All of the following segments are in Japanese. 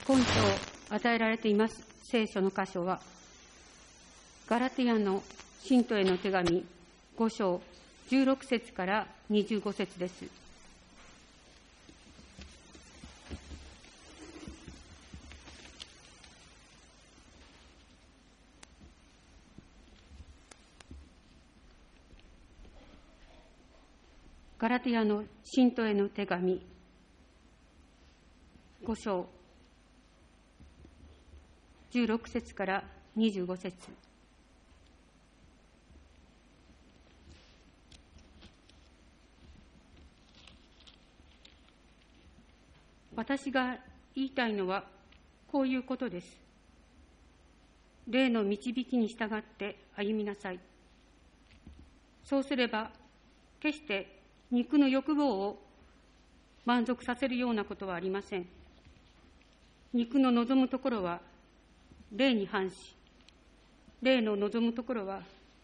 根拠を与えられています聖書の箇所は、ガラティアの信徒への手紙5章16節から25節です。ガラティアの信徒への手紙5章16節から25節。私が言いたいのはこういうことです。霊の導きに従って歩みなさい。そうすれば決して肉の欲望を満足させるようなことはありません。肉の望むところは霊に反し、霊の望むところは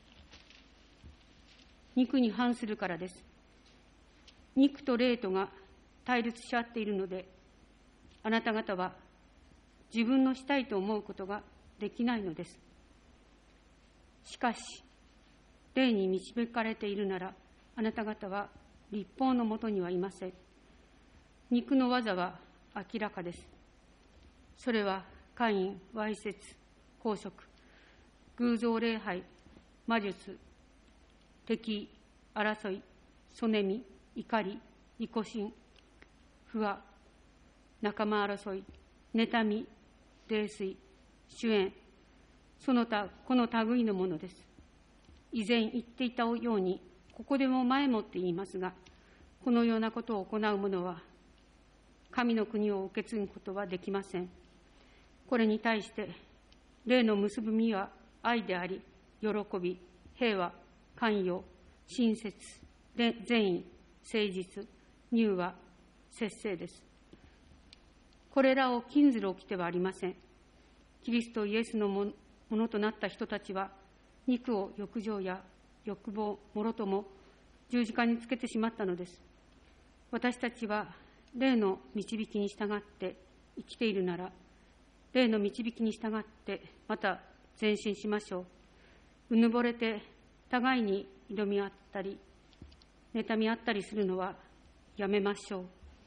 肉に反するからです。肉と霊とが対立し合っているので、あなた方は自分のしたいと思うことができないのです。しかし、霊に導かれているなら、あなた方は律法のもとにはいません。肉の技は明らかです。それは姦淫、わいせつ、公職、偶像礼拝、魔術、敵意、争い、そねみ、怒り、異己心、不和、仲間争い、妬み、泥酔、酒宴、この類のものです。以前言っていたように、ここでも前もって言いますが、このようなことを行う者は、神の国を受け継ぐことはできません。これに対して、霊の結ぶ実は愛であり、喜び、平和、寛容、親切、善意、誠実、柔和、節制です。これらを禁ずる掟はありません。キリストイエスのものとなった人たちは、肉を欲情や欲望、もろとも十字架につけてしまったのです。私たちは霊の導きに従って生きているなら、霊の導きに従ってまた前進しましょう。うぬぼれて互いに挑み合ったり、妬み合ったりするのはやめましょう。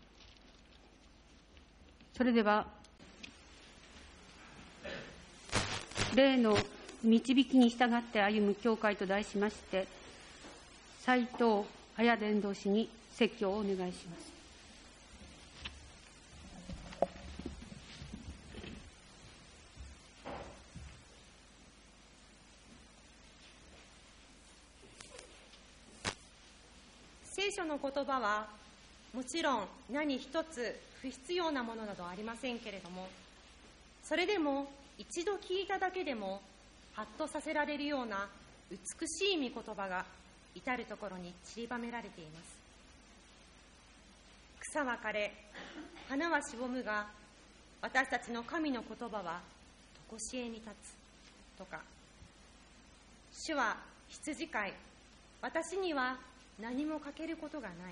それでは、霊の導きに従って歩む教会と題しまして、斉藤綾伝道師に説教をお願いします。 聖書の言葉はもちろん何一つ不必要なものなどありませんけれども、それでも一度聞いただけでもハッとさせられるような美しい御言葉が至るところに散りばめられています。草は枯れ、花はしぼむが、私たちの神の言葉は常しえに立つとか、主は羊飼い、私には何も欠けることがない。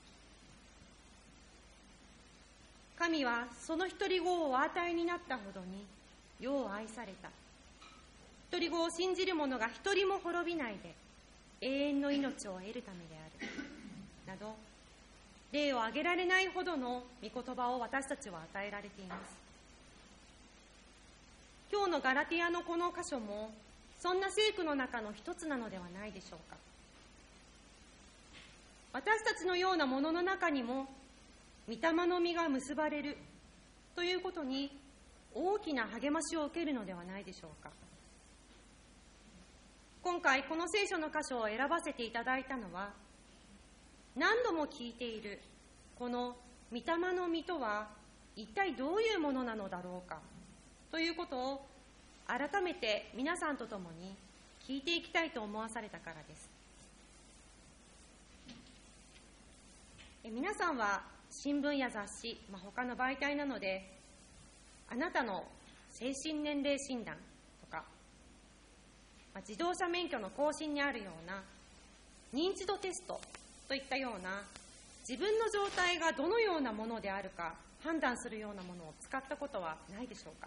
神はその一人子をお与えになったほどに世を愛された。一人子を信じる者が一人も滅びないで永遠の命を得るためである。など、例を挙げられないほどの御言葉を私たちは与えられています。今日のガラティアのこの箇所も、そんな聖句の中の一つなのではないでしょうか。私たちのようなものの中にも、御霊の実が結ばれるということに大きな励ましを受けるのではないでしょうか。今回この聖書の箇所を選ばせていただいたのは、何度も聞いているこの御霊の実とは一体どういうものなのだろうかということを改めて皆さんと共に聞いていきたいと思わされたからです。皆さんは新聞や雑誌、他の媒体なので、あなたの精神年齢診断とか、自動車免許の更新にあるような認知度テストといったような自分の状態がどのようなものであるか判断するようなものを使ったことはないでしょうか。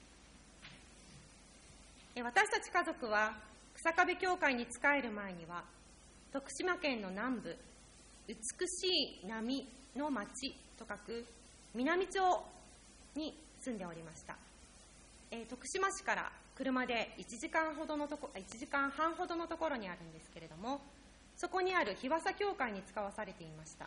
私たち家族は草壁教会に仕える前には、徳島県の南部、美しい波の町と書く南町に住んでおりました。徳島市から車で1時間半ほどのところにあるんですけれども、そこにある日和佐教会に使わされていました。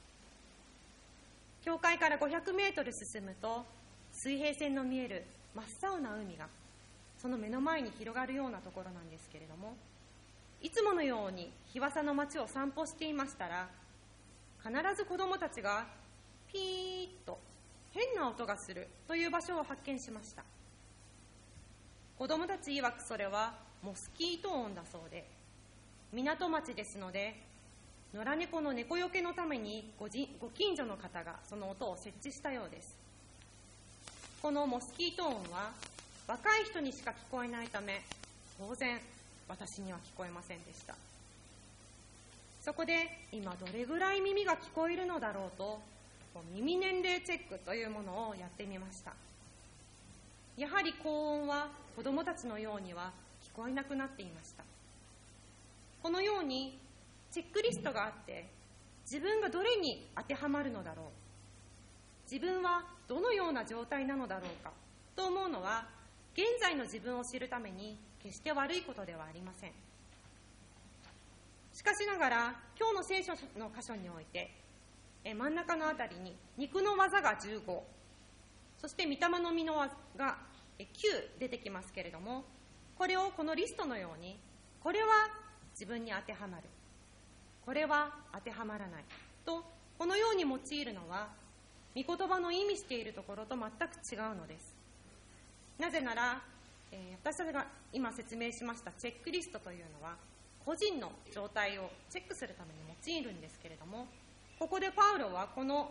教会から500メートル進むと、水平線の見える真っ青な海がその目の前に広がるようなところなんですけれども、いつものように日和佐の町を散歩していましたら、必ず子どもたちがピーッと変な音がするという場所を発見しました。子どもたち曰くそれはモスキート音だそうで、港町ですので野良猫の猫よけのためにご近所の方がその音を設置したようです。このモスキート音は若い人にしか聞こえないため、当然私には聞こえませんでした。そこで今どれぐらい耳が聞こえるのだろうと、耳年齢チェックというものをやってみました。やはり高音は子どもたちのようには聞こえなくなっていました。このようにチェックリストがあって、自分がどれに当てはまるのだろう、自分はどのような状態なのだろうかと思うのは、現在の自分を知るために決して悪いことではありません。しかしながら今日の聖書の箇所において、真ん中のあたりに肉の技が15、そして御霊の実の技が9出てきますけれども、これをこのリストのように、これは自分に当てはまる、これは当てはまらないと、このように用いるのは御言葉の意味しているところと全く違うのです。なぜなら、私たちが今説明しましたチェックリストというのは、個人の状態をチェックするために用いるんですけれども、ここでパウロはこの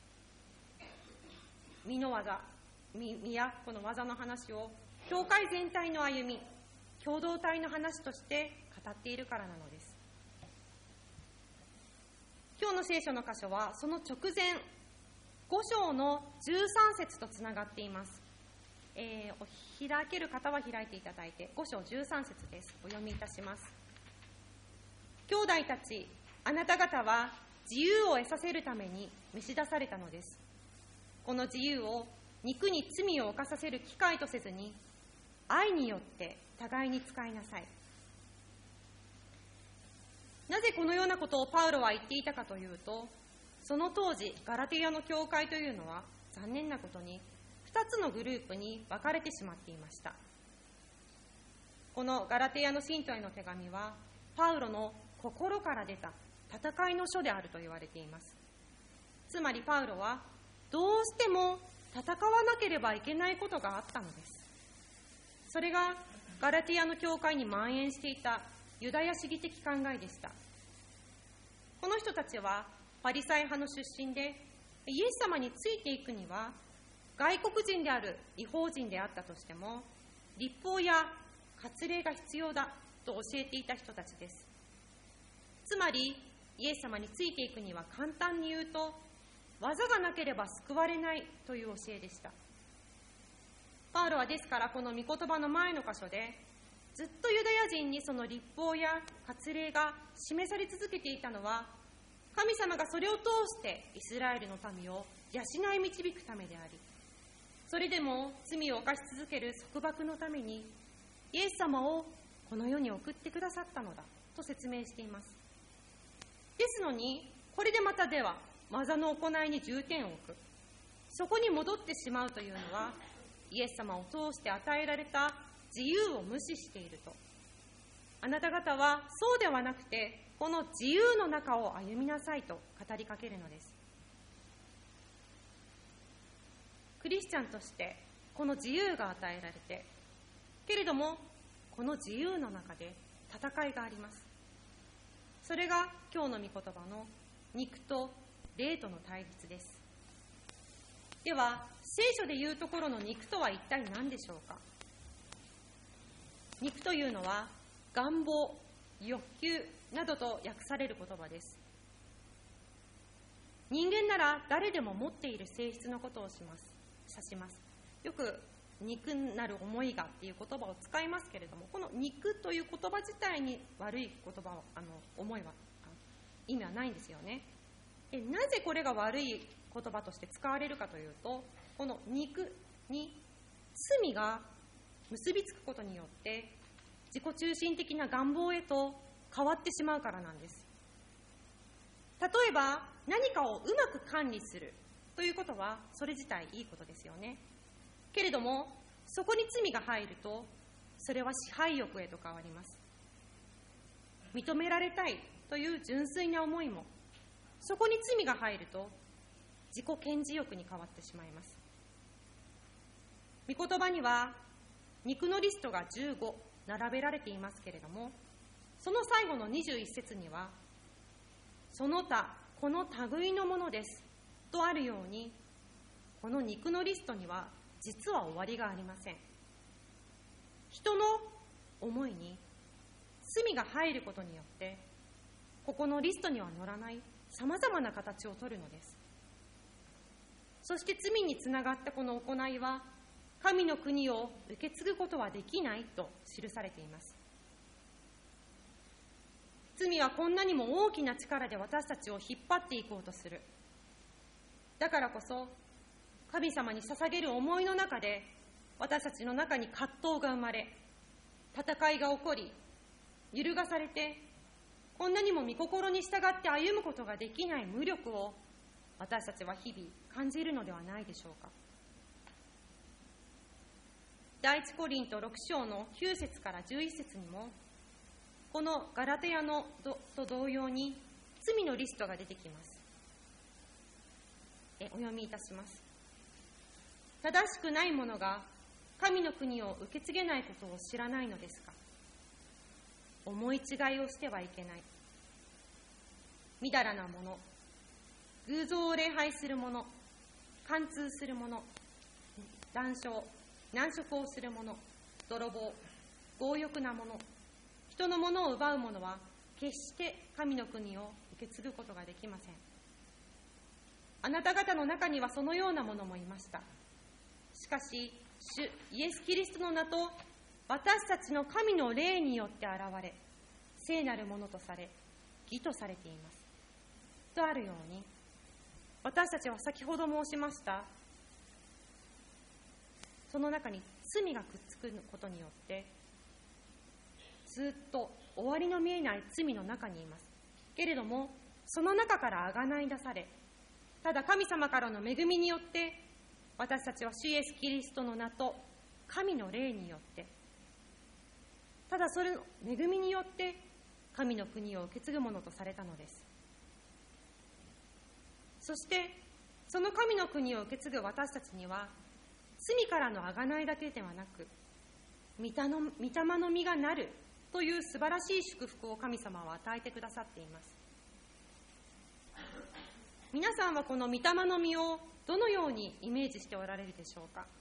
身の技、身やこの技の話を教会全体の歩み、共同体の話として語っているからなのです。今日の聖書の箇所はその直前、5章の13節とつながっています。開ける方は開いていただいて、5章13節です。お読みいたします。兄弟たち、あなた方は自由を得させるために召し出されたのです。この自由を肉に罪を犯させる機会とせずに、愛によって互いに使いなさい。なぜこのようなことをパウロは言っていたかというと、その当時ガラテヤの教会というのは残念なことに2つのグループに分かれてしまっていました。このガラテヤの信徒への手紙は、パウロの心から出た戦いの書であると言われています。つまりパウロはどうしても戦わなければいけないことがあったのです。それがガラテヤの教会に蔓延していたユダヤ主義的考えでした。この人たちはパリサイ派の出身で、イエス様についていくには外国人である異邦人であったとしても、律法や割礼が必要だと教えていた人たちです。つまりイエス様についていくには簡単に言うと、技がなければ救われないという教えでした。パウロはですからこの御言葉の前の箇所で、ずっとユダヤ人にその律法や割礼が示され続けていたのは、神様がそれを通してイスラエルの民を養い導くためであり、それでも罪を犯し続ける束縛のためにイエス様をこの世に送ってくださったのだと説明しています。ですのに、これでまたでは技の行いに重点を置く、そこに戻ってしまうというのは、イエス様を通して与えられた自由を無視していると。あなた方はそうではなくて、この自由の中を歩みなさいと語りかけるのです。クリスチャンとしてこの自由が与えられて、けれどもこの自由の中で戦いがあります。それが今日の御言葉の肉と霊との対立です。では聖書で言うところの肉とは一体何でしょうか。肉というのは願望、欲求などと訳される言葉です。 人間なら誰でも持っている性質のことを指します。よく肉なる思いがっていう言葉を使いますけれども、この肉という言葉自体に悪い言葉は思いは意味はないんですよね。なぜこれが悪い言葉として使われるかというと、この肉に罪が結びつくことによって自己中心的な願望へと変わってしまうからなんです。例えば何かをうまく管理するということはそれ自体いいことですよね。けれどもそこに罪が入るとそれは支配欲へと変わります。認められたいという純粋な思いもそこに罪が入ると自己顕示欲に変わってしまいます。御言葉には肉のリストが15並べられていますけれども、その最後の21節にはその他この類のものですとあるように、この肉のリストには実は終わりがありません。人の思いに罪が入ることによってここのリストには載らないさまざまな形をとるのです。そして罪につながったこの行いは神の国を受け継ぐことはできないと記されています。罪はこんなにも大きな力で私たちを引っ張っていこうとする。だからこそ神様に捧げる思いの中で私たちの中に葛藤が生まれ、戦いが起こり、揺るがされて、こんなにも御心に従って歩むことができない無力を私たちは日々感じるのではないでしょうか。第一コリント6章の9節から11節にも、このガラテヤのと同様に罪のリストが出てきます。お読みいたします。正しくない者が神の国を受け継げないことを知らないのですか。思い違いをしてはいけない。みだらな者、偶像を礼拝する者、貫通する者、談笑、難色をする者、泥棒、強欲な者、人のものを奪う者は決して神の国を受け継ぐことができません。あなた方の中にはそのような者もいました。しかし主イエス・キリストの名と私たちの神の霊によって現れ、聖なるものとされ義とされていますとあるように、私たちは先ほど申しましたその中に罪がくっつくことによってずっと終わりの見えない罪の中にいます。けれどもその中からあがない出され、ただ神様からの恵みによって私たちは主イエスキリストの名と神の霊によって、ただそれの恵みによって神の国を受け継ぐものとされたのです。そしてその神の国を受け継ぐ私たちには罪からのあがないだけではなく、御霊の実がなるという素晴らしい祝福を神様は与えてくださっています。皆さんはこの御霊の実をどのようにイメージしておられるでしょうか。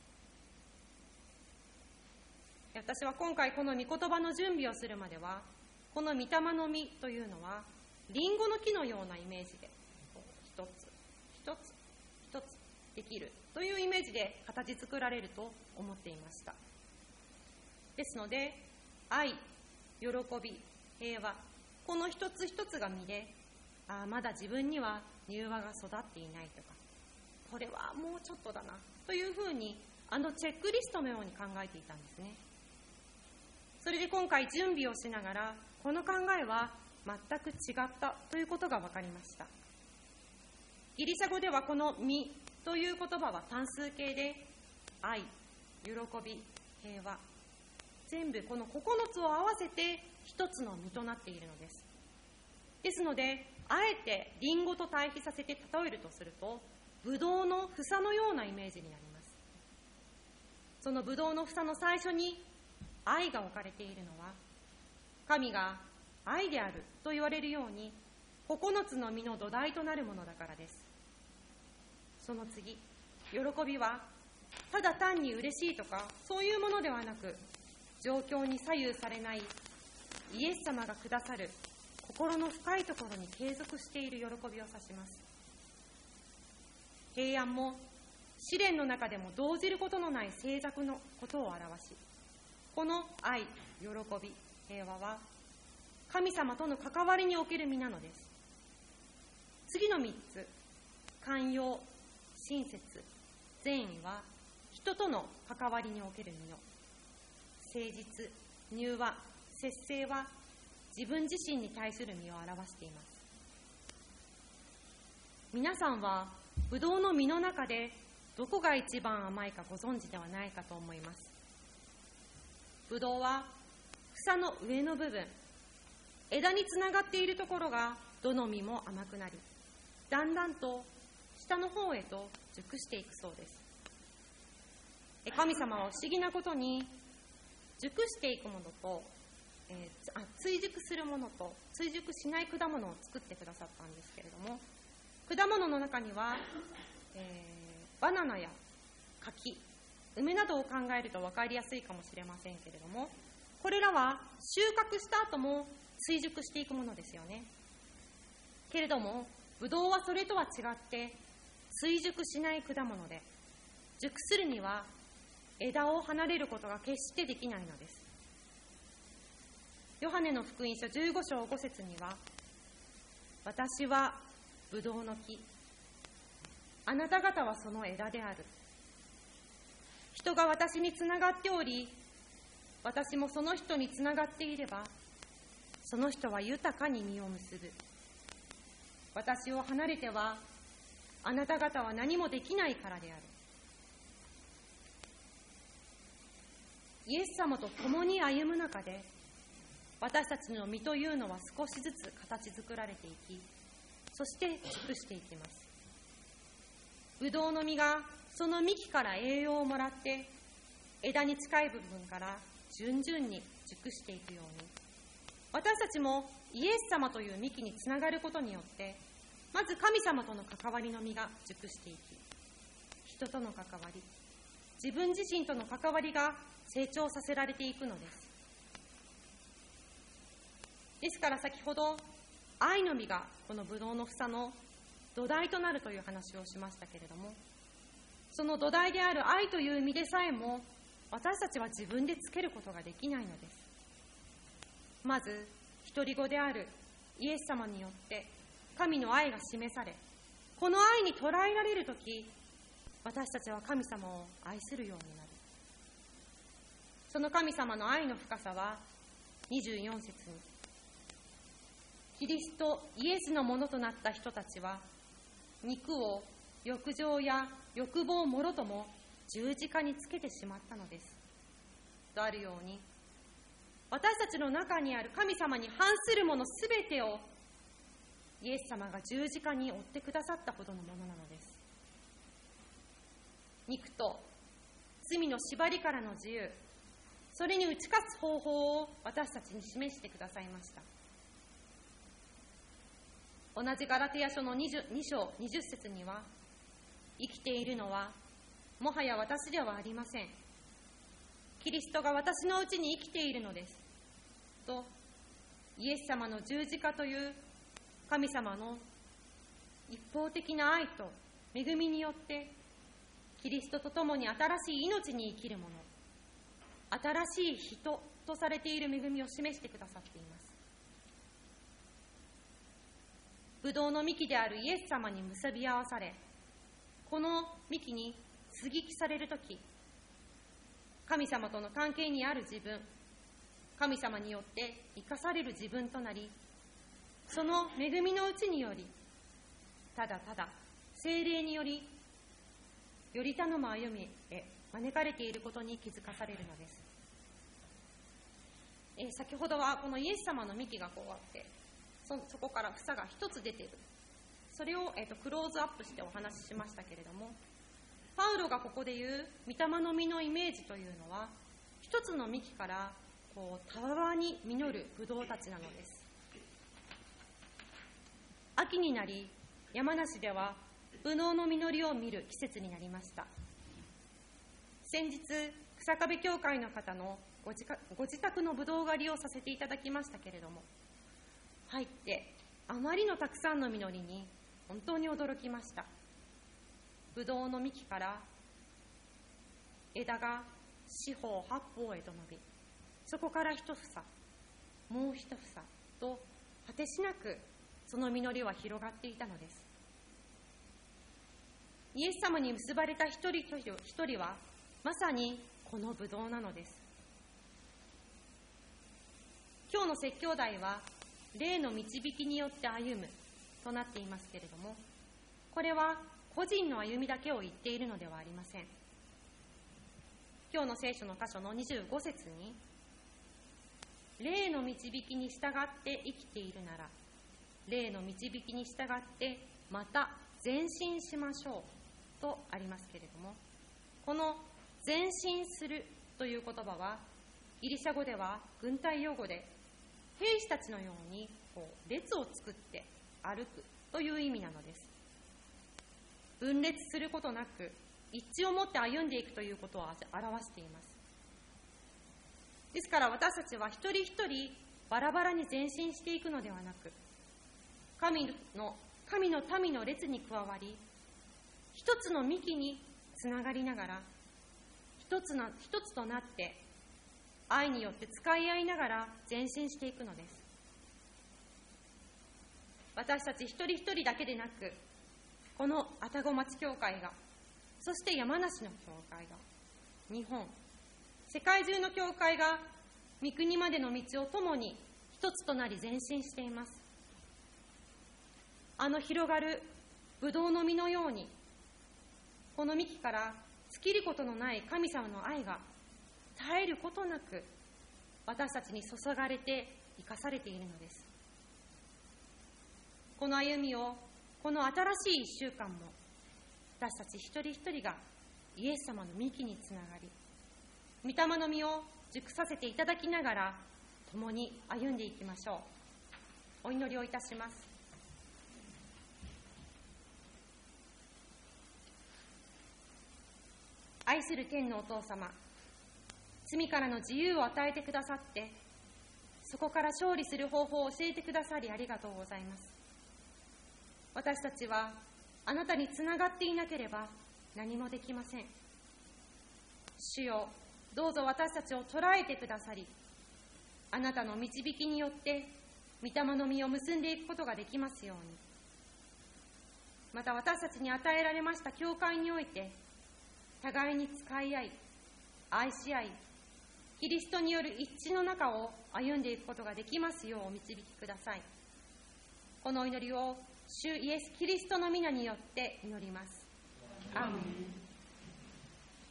私は今回この御言葉の準備をするまでは、この御霊の実というのはリンゴの木のようなイメージで一つ一つ一つできるというイメージで形作られると思っていました。ですので愛、喜び、平和、この一つ一つが実で、まだ自分には柔和が育っていないとか、これはもうちょっとだなというふうにチェックリストのように考えていたんですね。それで今回準備をしながらこの考えは全く違ったということが分かりました。ギリシャ語ではこの実という言葉は単数形で、愛、喜び、平和、全部この9つを合わせて一つの実となっているのです。ですのであえてリンゴと対比させて例えるとすると、ブドウの房のようなイメージになります。そのブドウの房の最初に愛が置かれているのは、神が愛であると言われるように9つの実の土台となるものだからです。その次、喜びはただ単に嬉しいとかそういうものではなく、状況に左右されないイエス様がくださる心の深いところに継続している喜びを指します。 平安も試練の中でも動じることのない静寂のことを表し、この愛、喜び、平和は神様との関わりにおける実なのです。次の3つ、寛容、親切、善意は人との関わりにおける実の、誠実、柔和、節制は自分自身に対する実を表しています。皆さんはブドウの実の中でどこが一番甘いかご存知ではないかと思います。ブドウは房の上の部分、枝につながっているところがどの実も甘くなり、だんだんと下の方へと熟していくそうです。神様は不思議なことに、熟していくものと、追熟するものと追熟しない果物を作ってくださったんですけれども、果物の中には、バナナや柿、梅などを考えると分かりやすいかもしれませんけれども、これらは収穫した後も追熟していくものですよね。けれどもブドウはそれとは違って追熟しない果物で、熟するには枝を離れることが決してできないのです。ヨハネの福音書15章5節には、私はブドウの木、あなた方はその枝である。人が私につながっており、私もその人につながっていれば、その人は豊かに実を結ぶ。私を離れては、あなた方は何もできないからである。イエス様と共に歩む中で、私たちの実というのは少しずつ形作られていき、そして熟していきます。ブドウの実がその幹から栄養をもらって、枝に近い部分から順々に熟していくように、私たちもイエス様という幹につながることによって、まず神様との関わりの実が熟していき、人との関わり、自分自身との関わりが成長させられていくのです。ですから先ほど愛の実がこのブドウの房の土台となるという話をしましたけれども、その土台である愛という実でさえも私たちは自分でつけることができないのです。まず独り子であるイエス様によって神の愛が示され、この愛に捉えられるとき、私たちは神様を愛するようになる。その神様の愛の深さは24節に、キリストイエスのものとなった人たちは、肉を欲情や欲望もろとも十字架につけてしまったのですとあるように、私たちの中にある神様に反するものすべてをイエス様が十字架に追ってくださったほどのものなのです。肉と罪の縛りからの自由、それに打ち勝つ方法を私たちに示してくださいました。同じガラテヤ書の2章20節には、生きているのはもはや私ではありません。キリストが私のうちに生きているのですと、イエス様の十字架という神様の一方的な愛と恵みによって、キリストと共に新しい命に生きるもの、新しい人とされている恵みを示してくださっています。ブドウの幹であるイエス様に結び合わされ、この幹に接ぎ木されるとき、神様との関係にある自分、神様によって生かされる自分となり、その恵みのうちにより、ただただ聖霊により、より頼む歩みへ招かれていることに気づかされるのです。先ほどはこのイエス様の幹がこうあって、そこから房が一つ出ている。それを、クローズアップしてお話ししましたけれども、パウロがここで言う御霊の実のイメージというのは、一つの幹からこうたわわに実るブドウたちなのです。秋になり、山梨ではブドウの実りを見る季節になりました。先日、日下部教会の方のご自宅のブドウ狩りをさせていただきましたけれども、入ってあまりのたくさんの実りに本当に驚きました。 ブドウの幹から枝が四方八方へと伸び、そこから一房、もう一房と果てしなくその実りは広がっていたのです。イエス様に結ばれた一人一人はまさにこのブドウなのです。今日の説教題は霊の導きによって歩むとなっていますけれども、これは個人の歩みだけを言っているのではありません。今日の聖書の箇所の25節に、霊の導きに従って生きているなら、霊の導きに従ってまた前進しましょうとありますけれども、この前進するという言葉はギリシャ語では軍隊用語で、兵士たちのように列を作って歩くという意味なのです。分裂することなく一致を持って歩んでいくということを表しています。ですから私たちは一人一人バラバラに前進していくのではなく、神の民の列に加わり、一つの幹につながりながら、一つとなって愛によって使い合いながら前進していくのです。私たち一人一人だけでなく、この愛宕町教会が、そして山梨の教会が、日本、世界中の教会が御国までの道を共に一つとなり前進しています。あの広がるブドウの実のように、この幹から尽きることのない神様の愛が絶えることなく私たちに注がれて生かされているのです。この歩みを、この新しい一週間も、私たち一人一人がイエス様の幹につながり、御霊の実を熟させていただきながら共に歩んでいきましょう。お祈りをいたします。愛する天のお父様、罪からの自由を与えてくださって、そこから勝利する方法を教えてくださりありがとうございます。私たちはあなたにつながっていなければ何もできません。主よ、どうぞ私たちを捉えてくださり、あなたの導きによって御霊の実を結んでいくことができますように。また私たちに与えられました教会において、互いに使い合い、愛し合い、キリストによる一致の中を歩んでいくことができますようお導きください。このお祈りを主イエス・キリストの皆によって祈ります。アーメン。